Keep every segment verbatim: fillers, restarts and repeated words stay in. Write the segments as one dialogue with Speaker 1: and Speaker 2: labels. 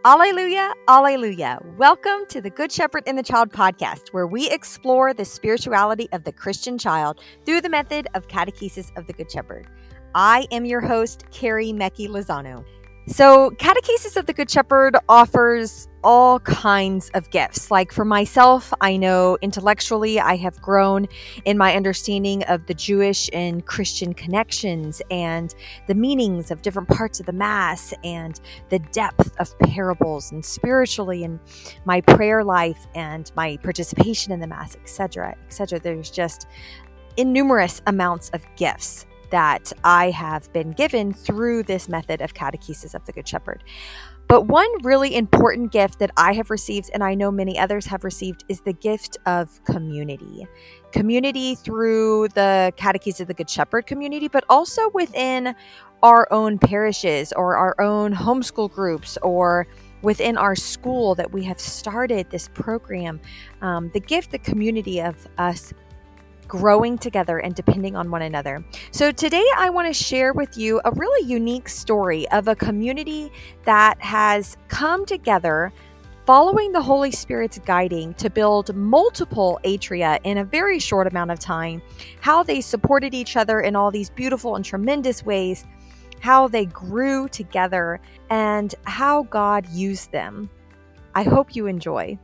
Speaker 1: Alleluia, alleluia. Welcome to the Good Shepherd and the Child podcast, where we explore the spirituality of the Christian child through the method of catechesis of the Good Shepherd. I am your host, Carrie Mecki Lozano. So Catechesis of the Good Shepherd offers all kinds of gifts. Like for myself, I know intellectually I have grown in my understanding of the Jewish and Christian connections and the meanings of different parts of the Mass and the depth of parables, and spiritually in my prayer life and my participation in the Mass, et cetera, et cetera. There's just innumerous amounts of gifts that I have been given through this method of catechesis of the Good Shepherd. But one really important gift that I have received, and I know many others have received, is the gift of community. Community through the Catechesis of the Good Shepherd community, but also within our own parishes or our own homeschool groups or within our school that we have started this program. Um, the gift, the community of us growing together and depending on one another. So today I want to share with you a really unique story of a community that has come together following the Holy Spirit's guiding to build multiple atria in a very short amount of time, how they supported each other in all these beautiful and tremendous ways, how they grew together, and how God used them. I hope you enjoy.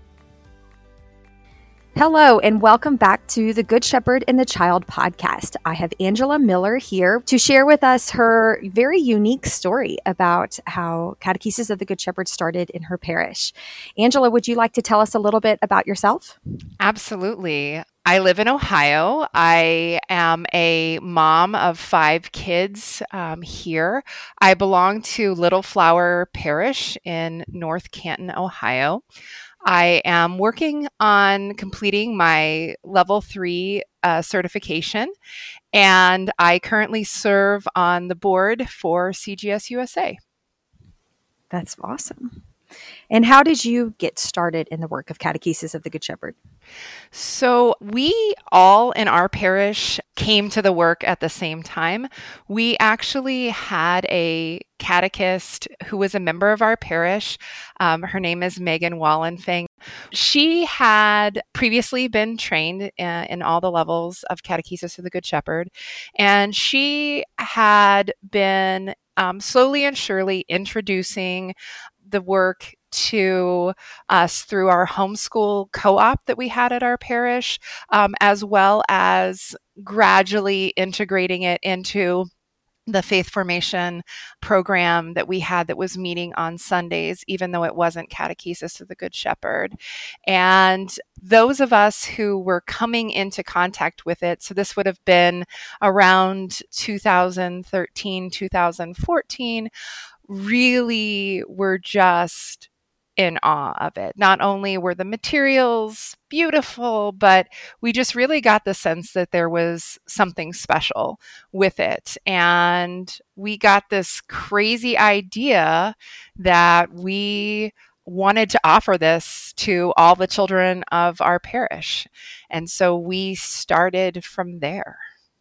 Speaker 1: Hello, and welcome back to the Good Shepherd and the Child podcast. I have Angela Miller here to share with us her very unique story about how Catechesis of the Good Shepherd started in her parish. Angela, would you like to tell us a little bit about yourself?
Speaker 2: Absolutely. I live in Ohio. I am a mom of five kids um, here. I belong to Little Flower Parish in North Canton, Ohio. I am working on completing my level three uh, certification, and I currently serve on the board for C G S U S A.
Speaker 1: That's awesome. And how did you get started in the work of Catechesis of the Good Shepherd?
Speaker 2: So we all in our parish came to the work at the same time. We actually had a catechist who was a member of our parish. Um, her name is Megan Wallenfang. She had previously been trained in, in all the levels of Catechesis of the Good Shepherd, and she had been um, slowly and surely introducing the work to us through our homeschool co-op that we had at our parish, um, as well as gradually integrating it into the faith formation program that we had that was meeting on Sundays, even though it wasn't Catechesis of the Good Shepherd. And those of us who were coming into contact with it, so this would have been around two thousand thirteen, two thousand fourteen, really were just in awe of it. Not only were the materials beautiful, but we just really got the sense that there was something special with it. And we got this crazy idea that we wanted to offer this to all the children of our parish. And so we started from there.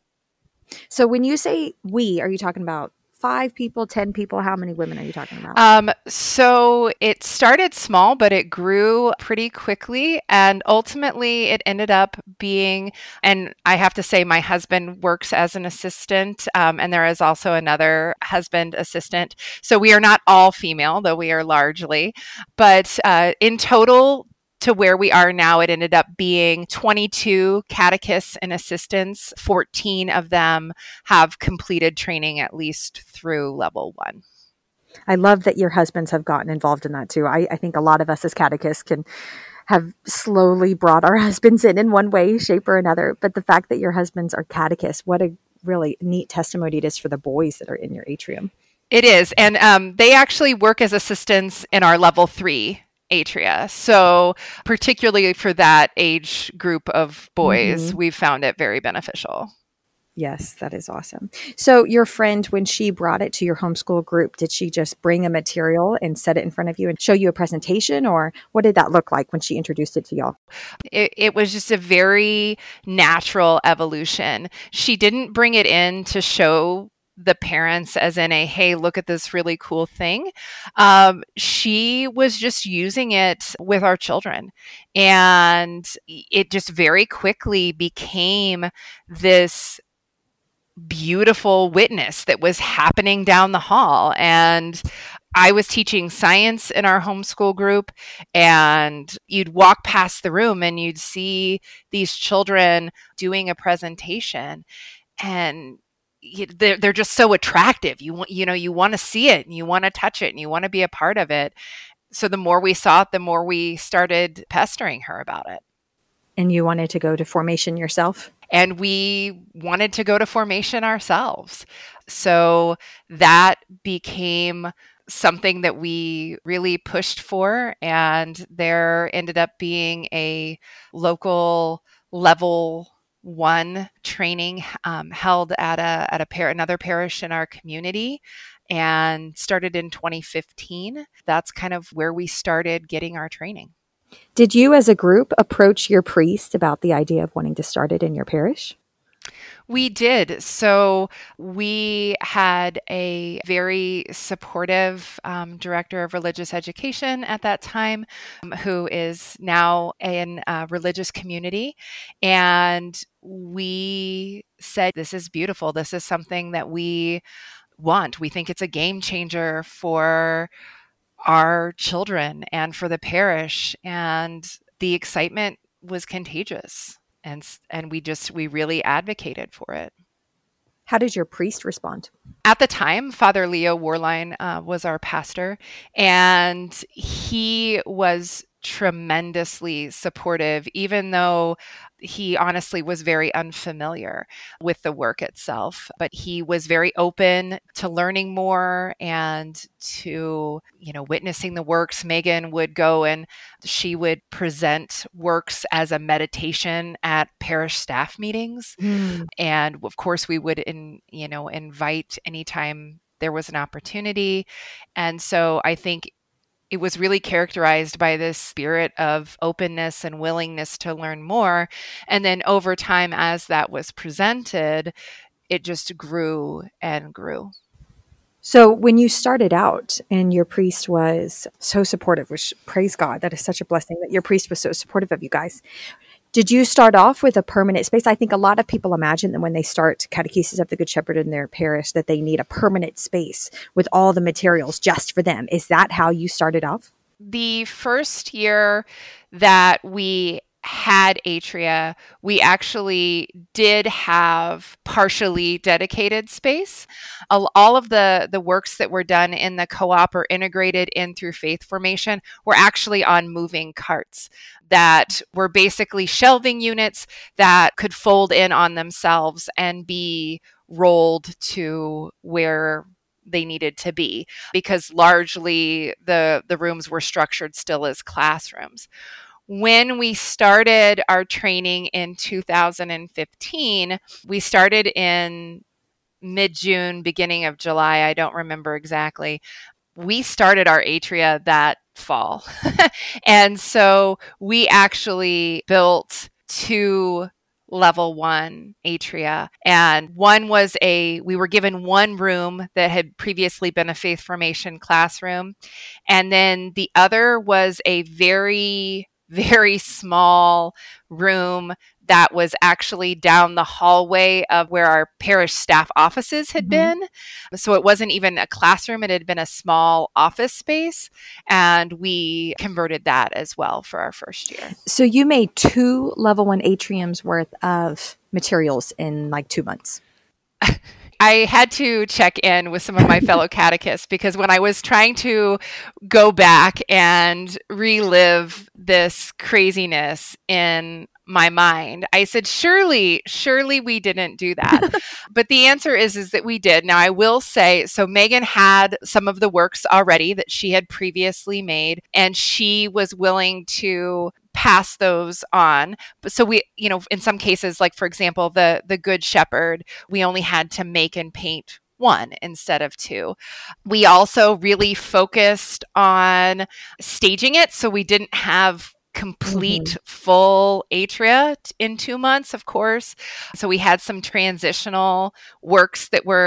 Speaker 1: So when you say we, are you talking about five people, ten people? How many women are you talking about?
Speaker 2: Um, so it started small, but it grew pretty quickly. And ultimately it ended up being, and I have to say my husband works as an assistant, um, and there is also another husband assistant. So we are not all female, though we are largely. But uh, in total, to where we are now, it ended up being twenty-two catechists and assistants. fourteen of them have completed training at least through level one.
Speaker 1: I love that your husbands have gotten involved in that too. I, I think a lot of us as catechists can have slowly brought our husbands in in one way, shape, or another. But the fact that your husbands are catechists, what a really neat testimony it is for the boys that are in your atrium.
Speaker 2: It is. And um, they actually work as assistants in our level three atria. So particularly for that age group of boys, mm-hmm. we've found it very beneficial.
Speaker 1: Yes, that is awesome. So your friend, when she brought it to your homeschool group, did she just bring a material and set it in front of you and show you a presentation, or what did that look like when she introduced it to y'all?
Speaker 2: It, it was just a very natural evolution. She didn't bring it in to show the parents as in a, hey, look at this really cool thing. Um, she was just using it with our children. And it just very quickly became this beautiful witness that was happening down the hall. And I was teaching science in our homeschool group, and you'd walk past the room and you'd see these children doing a presentation, and they're, they're just so attractive. You want, you know, you want to see it and you want to touch it and you want to be a part of it. So the more we saw it, the more we started pestering her about it.
Speaker 1: And you wanted to go to formation yourself?
Speaker 2: And we wanted to go to formation ourselves. So that became something that we really pushed for. And there ended up being a local level one training um, held at a at a par- another parish in our community, and started in twenty fifteen. That's kind of where we started getting our training.
Speaker 1: Did you as a group approach your priest about the idea of wanting to start it in your parish?
Speaker 2: We did. So we had a very supportive um, director of religious education at that time, um, who is now in a religious community. And we said, this is beautiful. This is something that we want. We think it's a game changer for our children and for the parish. And the excitement was contagious. And, and we just, we really advocated for it.
Speaker 1: How did your priest respond?
Speaker 2: At the time, Father Leo Warline uh, was our pastor, and he was tremendously supportive, even though he honestly was very unfamiliar with the work itself. But he was very open to learning more and to, you know, witnessing the works. Megan would go and she would present works as a meditation at parish staff meetings. Mm. And of course, we would, in, you know, invite anytime there was an opportunity. And so I think it was really characterized by this spirit of openness and willingness to learn more. And then over time, as that was presented, it just grew and grew.
Speaker 1: So when you started out and your priest was so supportive, which praise God, that is such a blessing that your priest was so supportive of you guys. Did you start off with a permanent space? I think a lot of people imagine that when they start Catechesis of the Good Shepherd in their parish, that they need a permanent space with all the materials just for them. Is that how you started off?
Speaker 2: The first year that we had Atria, we actually did have partially dedicated space. All of the, the works that were done in the co-op or integrated in through faith formation were actually on moving carts that were basically shelving units that could fold in on themselves and be rolled to where they needed to be, because largely the, the rooms were structured still as classrooms. When we started our training in two thousand fifteen, we started in mid-June, beginning of July. I don't remember exactly. We started our Atria that fall. And so we actually built two level one Atria. And one was a, we were given one room that had previously been a faith formation classroom. And then the other was a very, very small room that was actually down the hallway of where our parish staff offices had mm-hmm. been. So it wasn't even a classroom. It had been a small office space. And we converted that as well for our first year.
Speaker 1: So you made two level one atriums worth of materials in like two months.
Speaker 2: I had to check in with some of my fellow catechists, because when I was trying to go back and relive this craziness in my mind, I said, surely, surely we didn't do that. But the answer is, is that we did. Now, I will say, so Megan had some of the works already that she had previously made, and she was willing to pass those on. But so we, you know, in some cases, like for example, the, the Good Shepherd, we only had to make and paint one instead of two. We also really focused on staging it. So we didn't have complete mm-hmm. full Atria in two months, of course. So we had some transitional works that were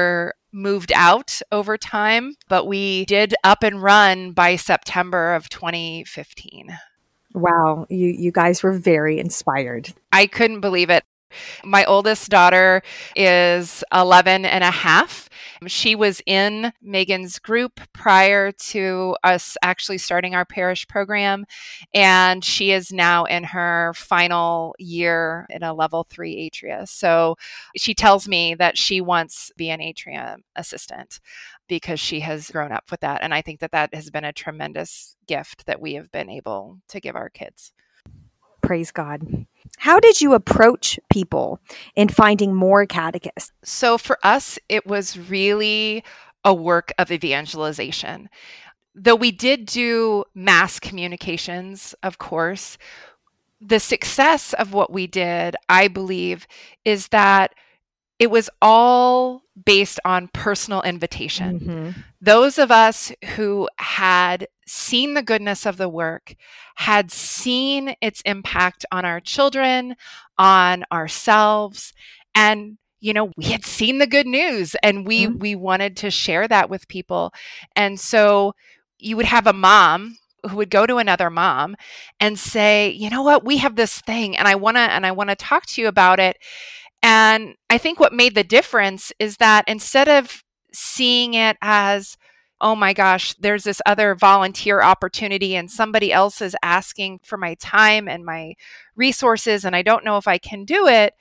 Speaker 2: moved out over time, but we did up and run by September of twenty fifteen.
Speaker 1: Wow, you you guys were very inspired.
Speaker 2: I couldn't believe it. My oldest daughter is eleven and a half. She was in Megan's group prior to us actually starting our parish program, and she is now in her final year in a level three atria. So she tells me that she wants to be an atrium assistant because she has grown up with that. And I think that that has been a tremendous gift that we have been able to give our kids.
Speaker 1: Praise God. How did you approach people in finding more catechists?
Speaker 2: So for us, it was really a work of evangelization. Though we did do mass communications, of course, the success of what we did, I believe, is that it was all based on personal invitation.
Speaker 1: Mm-hmm.
Speaker 2: Those of us who had seen the goodness of the work, had seen its impact on our children, on ourselves, and you know, we had seen the good news and we mm-hmm. we wanted to share that with people. And so you would have a mom who would go to another mom and say, "You know what? We have this thing and I want to and I want to talk to you about it." And I think what made the difference is that instead of seeing it as, oh my gosh, there's this other volunteer opportunity and somebody else is asking for my time and my resources and I don't know if I can do it,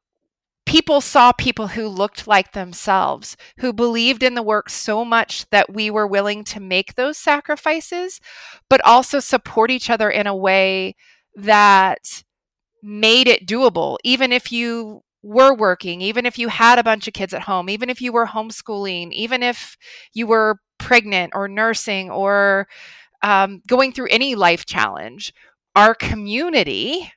Speaker 2: people saw people who looked like themselves, who believed in the work so much that we were willing to make those sacrifices, but also support each other in a way that made it doable, even if you were working, even if you had a bunch of kids at home, even if you were homeschooling, even if you were pregnant or nursing or um, going through any life challenge. Our community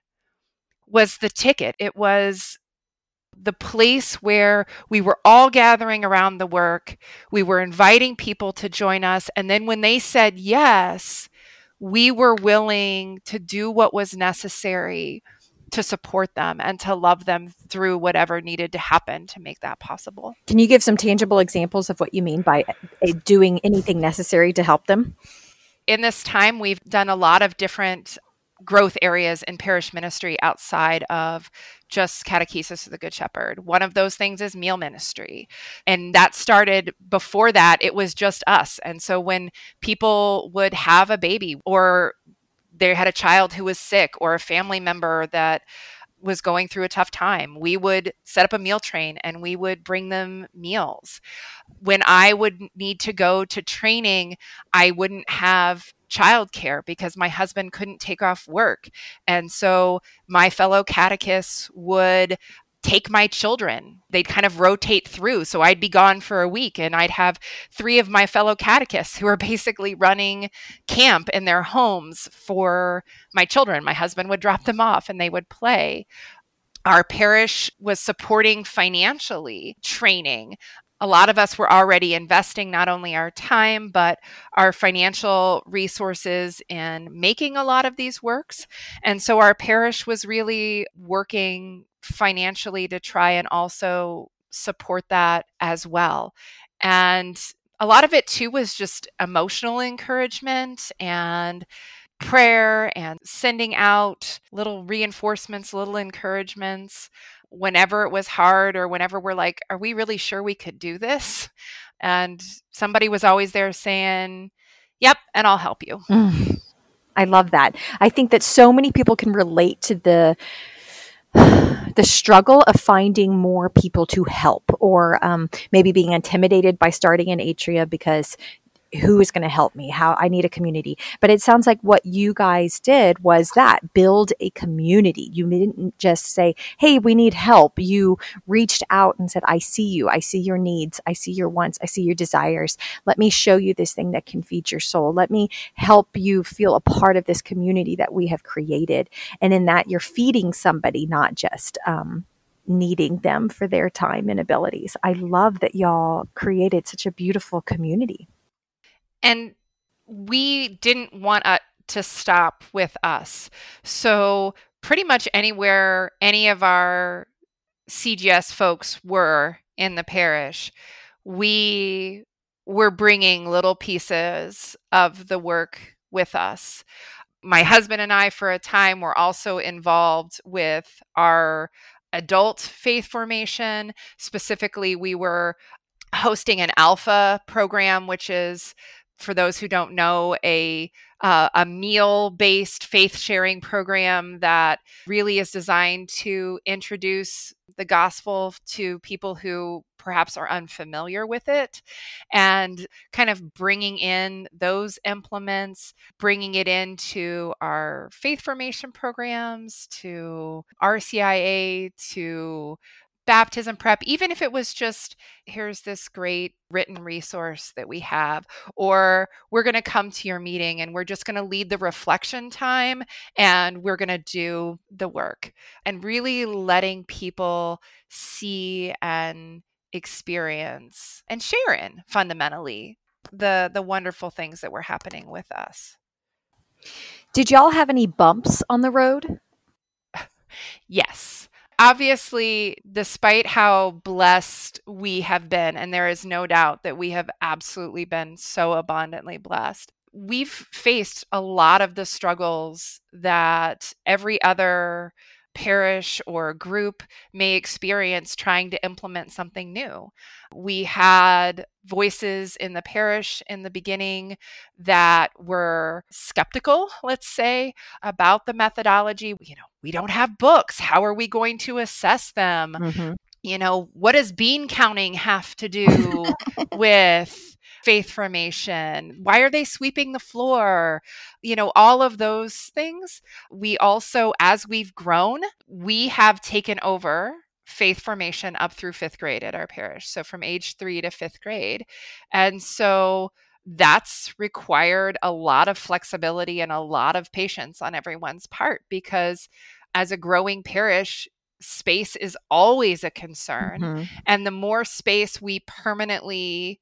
Speaker 2: was the ticket. It was the place where we were all gathering around the work. We were inviting people to join us. And then when they said yes, we were willing to do what was necessary to support them and to love them through whatever needed to happen to make that possible.
Speaker 1: Can you give some tangible examples of what you mean by doing anything necessary to help them?
Speaker 2: In this time, we've done a lot of different growth areas in parish ministry outside of just catechesis of the Good Shepherd. One of those things is meal ministry. And that started before that, it was just us. And so when people would have a baby or they had a child who was sick or a family member that was going through a tough time, we would set up a meal train and we would bring them meals. When I would need to go to training, I wouldn't have childcare because my husband couldn't take off work. And so my fellow catechists would take my children. They'd kind of rotate through. So I'd be gone for a week and I'd have three of my fellow catechists who are basically running camp in their homes for my children. My husband would drop them off and they would play. Our parish was supporting financially training. A lot of us were already investing not only our time, but our financial resources in making a lot of these works. And so our parish was really working financially to try and also support that as well. And a lot of it too was just emotional encouragement and prayer and sending out little reinforcements, little encouragements whenever it was hard or whenever we're like, are we really sure we could do this? And somebody was always there saying, yep, and I'll help you.
Speaker 1: Mm, I love that. I think that so many people can relate to the the struggle of finding more people to help, or um, maybe being intimidated by starting an atria because who is going to help me? How I need a community. But it sounds like what you guys did was that build a community. You didn't just say, hey, we need help. You reached out and said, I see you. I see your needs. I see your wants. I see your desires. Let me show you this thing that can feed your soul. Let me help you feel a part of this community that we have created. And in that, you're feeding somebody, not just, um, needing them for their time and abilities. I love that y'all created such a beautiful community.
Speaker 2: And we didn't want it to stop with us. So pretty much anywhere any of our C G S folks were in the parish, we were bringing little pieces of the work with us. My husband and I, for a time, were also involved with our adult faith formation. Specifically, we were hosting an Alpha program, which is, for those who don't know, a uh, a meal-based faith sharing program that really is designed to introduce the gospel to people who perhaps are unfamiliar with it, and kind of bringing in those implements, bringing it into our faith formation programs, to R C I A, to baptism prep, even if it was just, here's this great written resource that we have, or we're going to come to your meeting and we're just going to lead the reflection time and we're going to do the work, and really letting people see and experience and share in, fundamentally, the the wonderful things that were happening with us.
Speaker 1: Did y'all have any bumps on the road?
Speaker 2: Yes. Obviously, despite how blessed we have been, and there is no doubt that we have absolutely been so abundantly blessed, we've faced a lot of the struggles that every other parish or group may experience trying to implement something new. We had voices in the parish in the beginning that were skeptical, let's say, about the methodology. You know, we don't have books. How are we going to assess them? Mm-hmm. You know, what does bean counting have to do with faith formation? Why are they sweeping the floor? You know, all of those things. We also, as we've grown, we have taken over faith formation up through fifth grade at our parish. So from age three to fifth grade. And so that's required a lot of flexibility and a lot of patience on everyone's part, because as a growing parish, space is always a concern. Mm-hmm. And the more space we permanently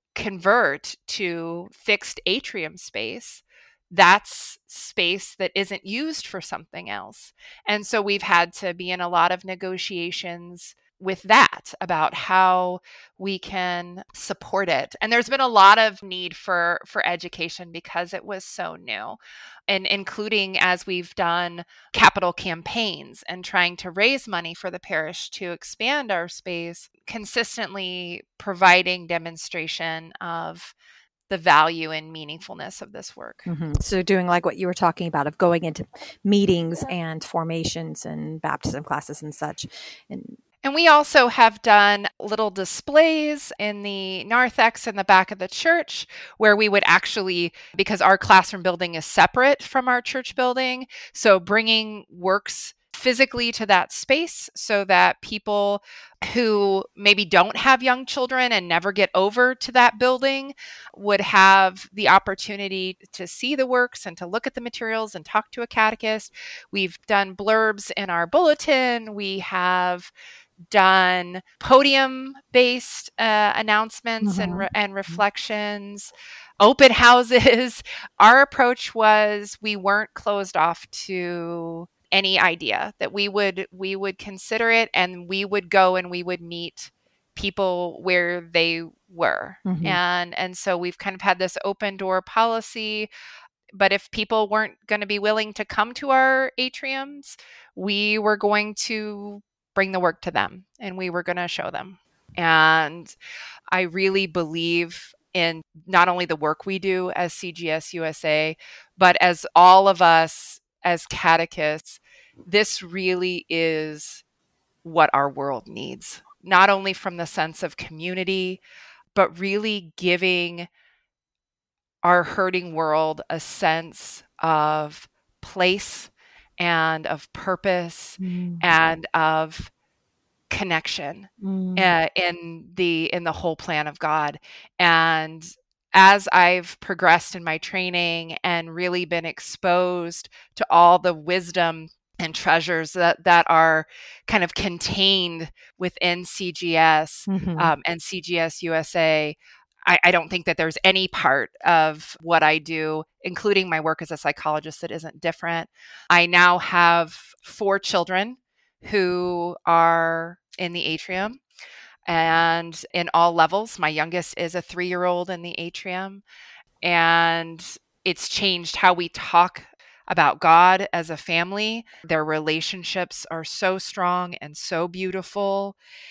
Speaker 2: convert to fixed atrium space, that's space that isn't used for something else. And so we've had to be in a lot of negotiations with that about how we can support it. And there's been a lot of need for for education because it was so new, and including as we've done capital campaigns and trying to raise money for the parish to expand our space, consistently providing demonstration of the value and meaningfulness of this work.
Speaker 1: Mm-hmm. So doing like what you were talking about, of going into meetings and formations and baptism classes and such. And
Speaker 2: And we also have done little displays in the narthex in the back of the church, where we would actually, because our classroom building is separate from our church building, so bringing works physically to that space so that people who maybe don't have young children and never get over to that building would have the opportunity to see the works and to look at the materials and talk to a catechist. We've done blurbs in our bulletin. We have done podium-based uh, announcements mm-hmm. and, re- and reflections, open houses. Our approach was we weren't closed off to any idea, that we would we would consider it, and we would go and we would meet people where they were. Mm-hmm. And and so we've kind of had this open door policy. But if people weren't going to be willing to come to our atriums, we were going to bring the work to them, and we were going to show them. And I really believe in not only the work we do as C G S U S A, but as all of us as catechists, this really is what our world needs, not only from the sense of community, but really giving our hurting world a sense of place and of purpose mm. and of connection mm. uh, in the in the whole plan of God. And as I've progressed in my training and really been exposed to all the wisdom and treasures that, that are kind of contained within C G S mm-hmm. um, and C G S U S A, I, I don't think that there's any part of what I do, including my work as a psychologist, that isn't different. I now have four children who are in the atrium. and in all levels. My youngest is a three-year-old in the atrium, and it's changed how we talk about God as a family. Their relationships are so strong and so beautiful.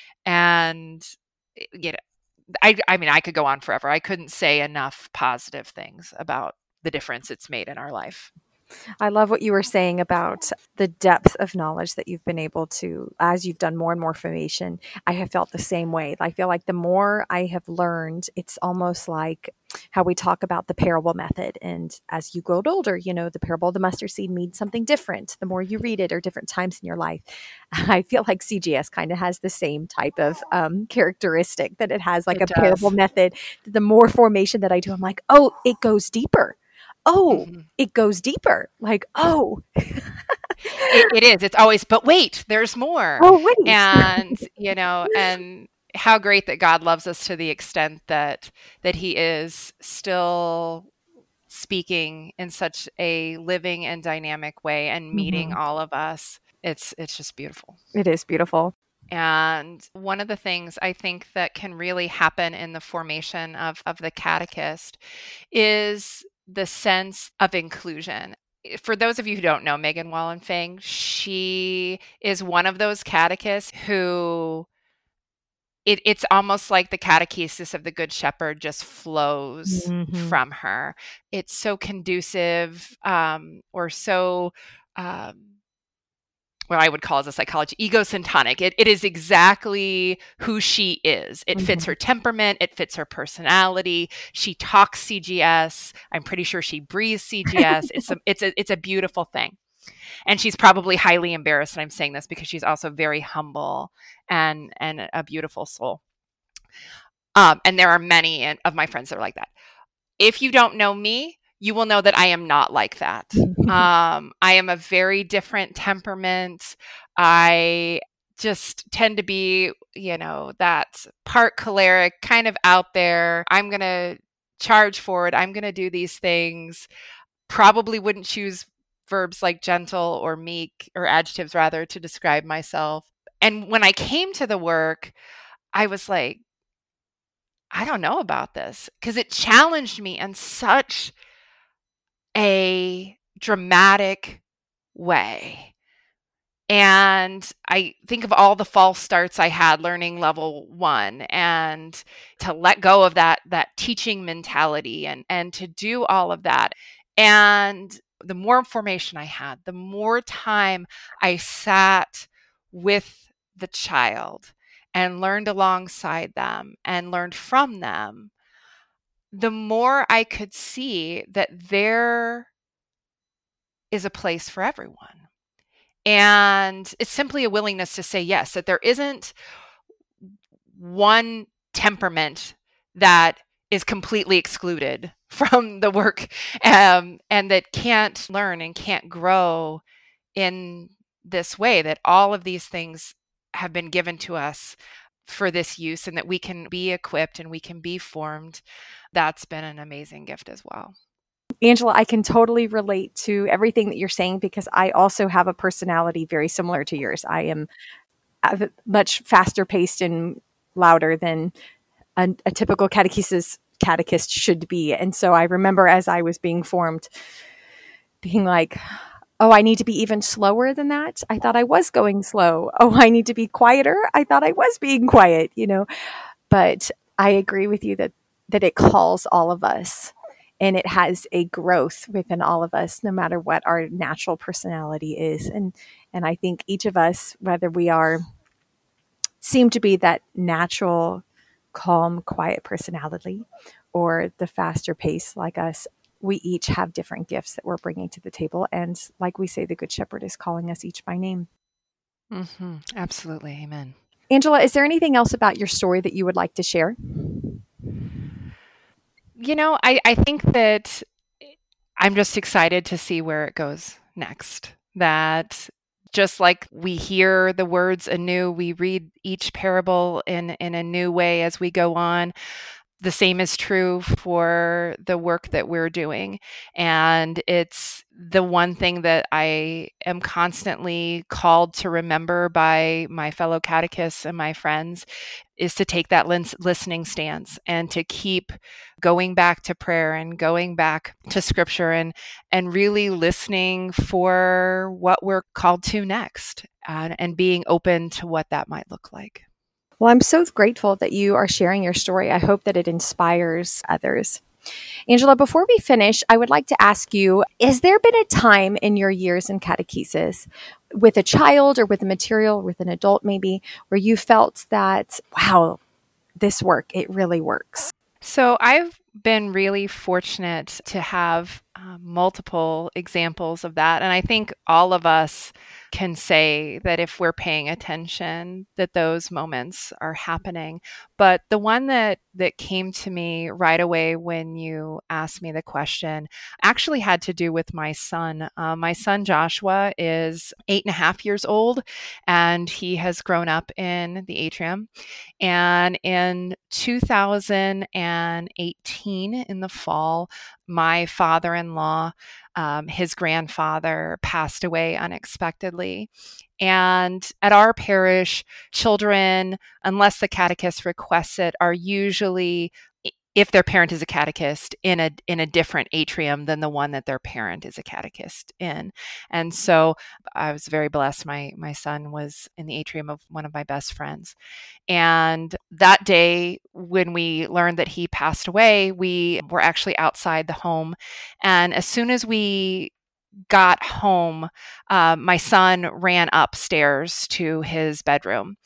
Speaker 2: And you know, I, I mean, I could go on forever. I couldn't say enough positive things about the difference it's made in our life.
Speaker 1: I love what you were saying about the depth of knowledge that you've been able to, as you've done more and more formation. I have felt the same way. I feel like the more I have learned, it's almost like how we talk about the parable method. And as you grow older, you know, the parable of the mustard seed means something different the more you read it, or different times in your life. I feel like C G S kind of has the same type of um, characteristic, that it has like
Speaker 2: It
Speaker 1: a
Speaker 2: does.
Speaker 1: parable method. The more formation that I do, I'm like, oh, it goes deeper. Oh,
Speaker 2: Mm-hmm.
Speaker 1: it goes deeper. Like, oh.
Speaker 2: it, it is. It's always, but wait, there's more.
Speaker 1: Oh, wait.
Speaker 2: And, you know, and how great that God loves us to the extent that that he is still speaking in such a living and dynamic way and meeting
Speaker 1: Mhm.
Speaker 2: all of us. It's it's just beautiful.
Speaker 1: It is beautiful.
Speaker 2: And one of the things I think that can really happen in the formation of, of the catechist is the sense of inclusion. For those of you who don't know Megan Wallenfang, she is one of those catechists who it, it's almost like the catechesis of the Good Shepherd just flows
Speaker 1: Mhm.
Speaker 2: from her. It's so conducive, um, or so um, what I would call as a psychology, egosyntonic. It, it is exactly who she is. It fits
Speaker 1: Mhm.
Speaker 2: her temperament. It fits her personality. She talks C G S. I'm pretty sure she breathes C G S. It's a, it's a, it's a beautiful thing. And she's probably highly embarrassed that I'm saying this, because she's also very humble and, and a beautiful soul. Um, and there are many of my friends that are like that. If you don't know me, you will know that I am not like that. Um, I am a very different temperament. I just tend to be, you know, that part choleric, kind of out there. I'm going to charge forward. I'm going to do these things. Probably wouldn't choose verbs like gentle or meek, or adjectives rather, to describe myself. And when I came to the work, I was like, I don't know about this, because it challenged me in such a dramatic way. And I think of all the false starts I had learning level one, and to let go of that that teaching mentality, and and to do all of that. And the more information I had, the more time I sat with the child and learned alongside them and learned from them, the more I could see that there is a place for everyone. And it's simply a willingness to say yes, that there isn't one temperament that is completely excluded from the work, um, and that can't learn and can't grow in this way, that all of these things have been given to us for this use, and that we can be equipped and we can be formed. That's been an amazing gift as well.
Speaker 1: Angela, I can totally relate to everything that you're saying, because I also have a personality very similar to yours. I am much faster paced and louder than a, a typical catechesis catechist should be. And so I remember, as I was being formed, being like, oh, I need to be even slower than that. I thought I was going slow. Oh, I need to be quieter. I thought I was being quiet, you know. But I agree with you that that it calls all of us, and it has a growth within all of us, no matter what our natural personality is. And and I think each of us, whether we are seem to be that natural, calm, quiet personality, or the faster pace like us, we each have different gifts that we're bringing to the table. And like we say, the Good Shepherd is calling us each by name.
Speaker 2: Mm-hmm. Absolutely. Amen.
Speaker 1: Angela, is there anything else about your story that you would like to share?
Speaker 2: You know, I, I think that I'm just excited to see where it goes next. That just like we hear the words anew, we read each parable in, in a new way as we go on. the same is true for the work that we're doing. And it's the one thing that I am constantly called to remember by my fellow catechists and my friends is to take that lins- listening stance and to keep going back to prayer and going back to scripture and, and really listening for what we're called to next, uh, and being open to what that might look like.
Speaker 1: Well, I'm so grateful that you are sharing your story. I hope that it inspires others. Angela, before we finish, I would like to ask you, has there been a time in your years in catechesis with a child or with a material, with an adult maybe, where you felt that, wow, this work, it really works?
Speaker 2: So I've been really fortunate to have uh, multiple examples of that. And I think all of us can say that if we're paying attention, that those moments are happening. But the one that that came to me right away when you asked me the question actually had to do with my son. Uh, my son Joshua is eight and a half years old, and he has grown up in the atrium. And in two thousand eighteen, in the fall, my father-in-law, um, his grandfather, passed away unexpectedly. And at our parish, children, unless the catechist requests it, are usually, if their parent is a catechist, in a in a different atrium than the one that their parent is a catechist in. And so I was very blessed. My my son was in the atrium of one of my best friends. And that day, when we learned that he passed away, we were actually outside the home. And as soon as we got home, uh, my son ran upstairs to his bedroom.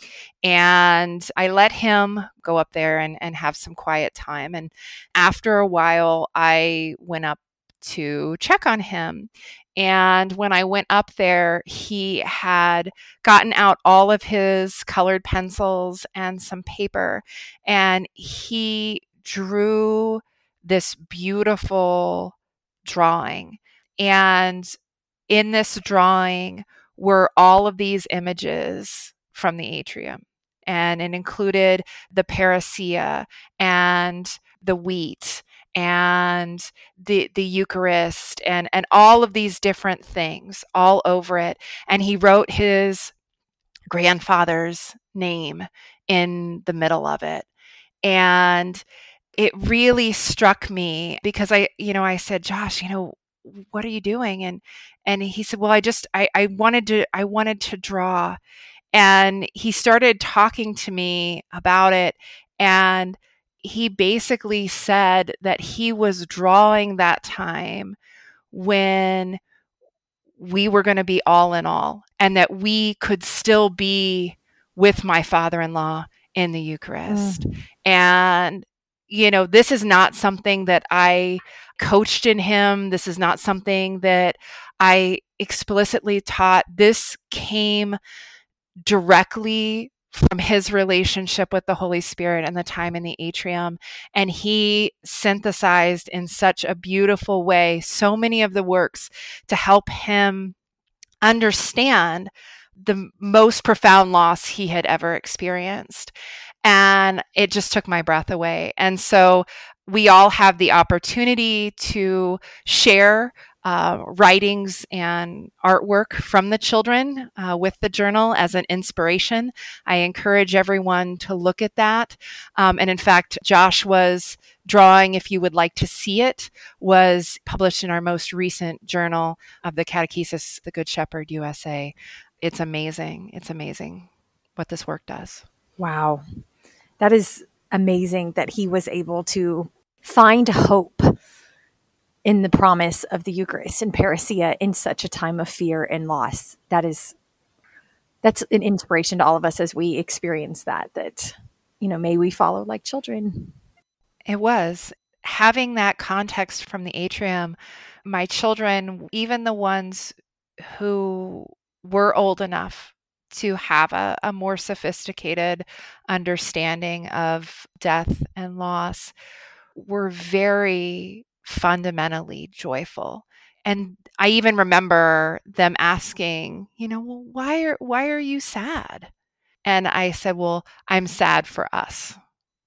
Speaker 2: And I let him go up there and, and have some quiet time. And after a while, I went up to check on him. And when I went up there, he had gotten out all of his colored pencils and some paper, and he drew this beautiful drawing. And in this drawing were all of these images from the atrium. And it included the parousia and the wheat and the the Eucharist and and all of these different things all over it. And he wrote his grandfather's name in the middle of it. And it really struck me because I, you know, I said, Josh, you know, what are you doing? And and he said, well, I just I, I wanted to I wanted to draw. And he started talking to me about it. And he basically said that he was drawing that time when we were going to be all in all, and that we could still be with my father-in-law in the Eucharist. Mm. And, you know, this is not something that I coached in him. This is not something that I explicitly taught. This came directly from his relationship with the Holy Spirit and the time in the atrium. And he synthesized in such a beautiful way so many of the works to help him understand the most profound loss he had ever experienced. And it just took my breath away. And so we all have the opportunity to share uh, writings and artwork from the children uh, with the journal as an inspiration. I encourage everyone to look at that. Um, and in fact, Joshua's drawing, if you would like to see it, was published in our most recent journal of the Catechesis, the Good Shepherd U S A. It's amazing. It's amazing what this work does.
Speaker 1: Wow. That is amazing that he was able to find hope in the promise of the Eucharist and parousia in such a time of fear and loss. That is, that's an inspiration to all of us as we experience that, that, you know, may we follow like children.
Speaker 2: It was. Having that context from the atrium, my children, even the ones who were old enough to have a, a more sophisticated understanding of death and loss, were very fundamentally joyful. And I even remember them asking, you know, well, why are why are you sad? And I said, well, I'm sad for us,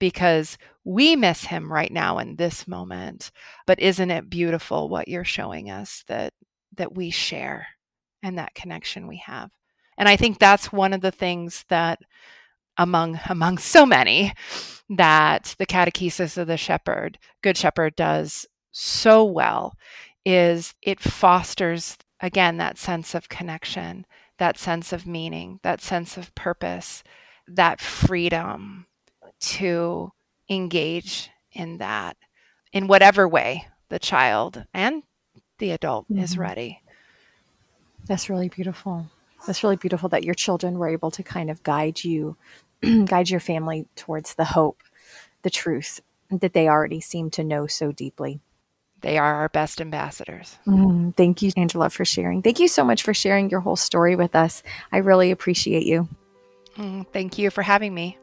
Speaker 2: because we miss him right now in this moment. But isn't it beautiful what you're showing us that that we share and that connection we have? And I think that's one of the things that among among so many that the Catechesis of the Shepherd, Good Shepherd, does so well is it fosters, again, that sense of connection, that sense of meaning, that sense of purpose, that freedom to engage in that in whatever way the child and the adult mm-hmm. is ready.
Speaker 1: That's really beautiful. That's really beautiful that your children were able to kind of guide you, guide your family towards the hope, the truth that they already seem to know so deeply.
Speaker 2: They are our best ambassadors.
Speaker 1: Mm, thank you, Angela, for sharing. Thank you so much for sharing your whole story with us. I really appreciate you.
Speaker 2: Mm, thank you for having me.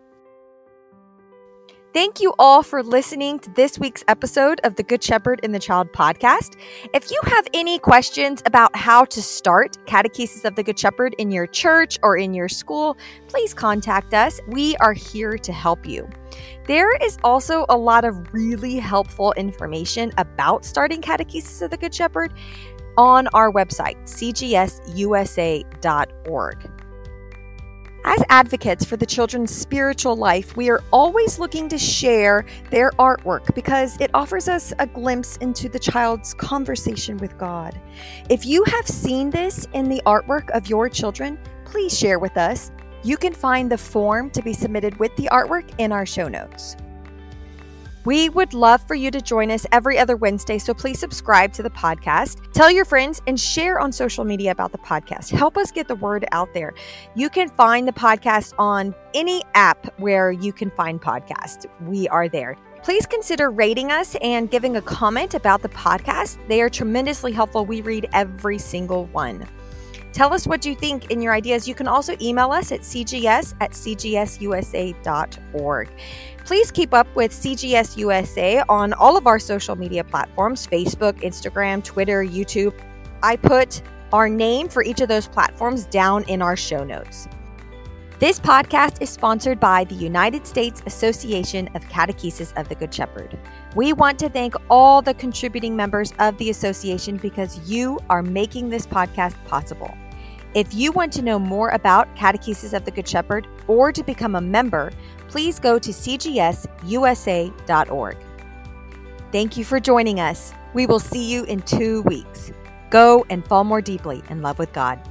Speaker 1: Thank you all for listening to this week's episode of the Good Shepherd and the Child podcast. If you have any questions about how to start Catechesis of the Good Shepherd in your church or in your school, please contact us. We are here to help you. There is also a lot of really helpful information about starting Catechesis of the Good Shepherd on our website, c g s u s a dot org. As advocates for the children's spiritual life, we are always looking to share their artwork because it offers us a glimpse into the child's conversation with God. If you have seen this in the artwork of your children, please share with us. You can find the form to be submitted with the artwork in our show notes. We would love for you to join us every other Wednesday, so please subscribe to the podcast. Tell your friends and share on social media about the podcast. Help us get the word out there. You can find the podcast on any app where you can find podcasts. We are there. Please consider rating us and giving a comment about the podcast. They are tremendously helpful. We read every single one. Tell us what you think and your ideas. You can also email us at c g s at c g s u s a dot org. Please keep up with C G S U S A on all of our social media platforms, Facebook, Instagram, Twitter, YouTube. I put our name for each of those platforms down in our show notes. This podcast is sponsored by the United States Association of Catechesis of the Good Shepherd. We want to thank all the contributing members of the association because you are making this podcast possible. If you want to know more about Catechesis of the Good Shepherd or to become a member, please go to c g s u s a dot org. Thank you for joining us. We will see you in two weeks. Go and fall more deeply in love with God.